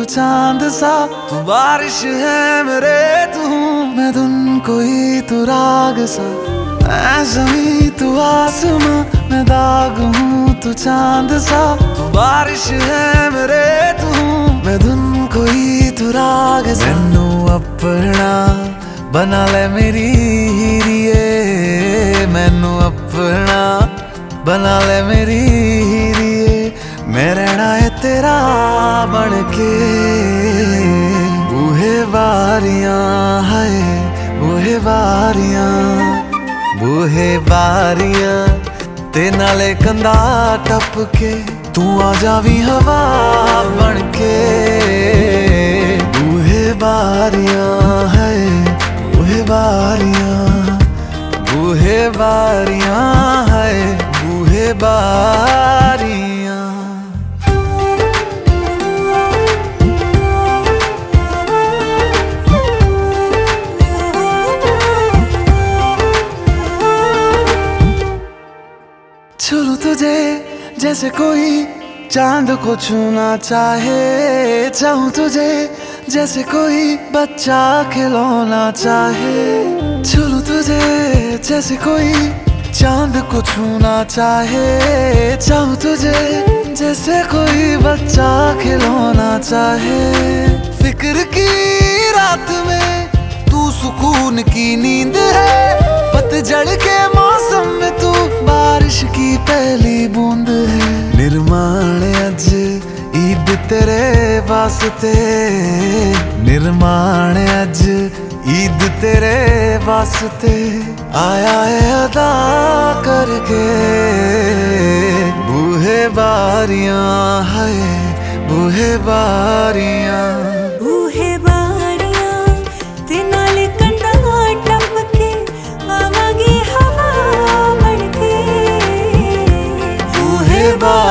चांद सा, तू बारिश है मेरे तू मैं धुन कोई तू राग सा, मैं ज़मीं तू आसमां मैं दाग हूँ तू चांद सा, तू बारिश है मेरे तू मैं धुन कोई तू राग सा। मैनू अपना बना ले मेरी हीरिए, मैनू अपना बना ले मेरी हीरिए, मैं रहना है तेरा बन के। बूहे बारियां है बूहे बारियां, बूहे बारियां ते नाले कंधा टप के, तू आ जावी हवा बन के। बूहे बारियां है बूहे बारियां, बूहे बारियां है बूहे बारियां। छू तुझे जैसे कोई चांद को छूना चाहे, चाहूं तुझे जैसे कोई बच्चा खिलौना चाहे, छू तुझे जैसे कोई चांद को छूना चाहे, चाहूं तुझे जैसे कोई बच्चा खिलौना चाहे। फिक्र की रात में तू सुकून की नींद है, पतझड़ के मौसम में तू बारिश की पहली बूंद है। निर्माण अज ईद तेरे वास्ते, निर्माण अज ईद तेरे वास्ते, आया है अदा करके। बूहे बारियां है बूहे बारियां, बूहे बारियां ते नाले कंधा टप के, आवागी हवा बन के। बूहे बारियां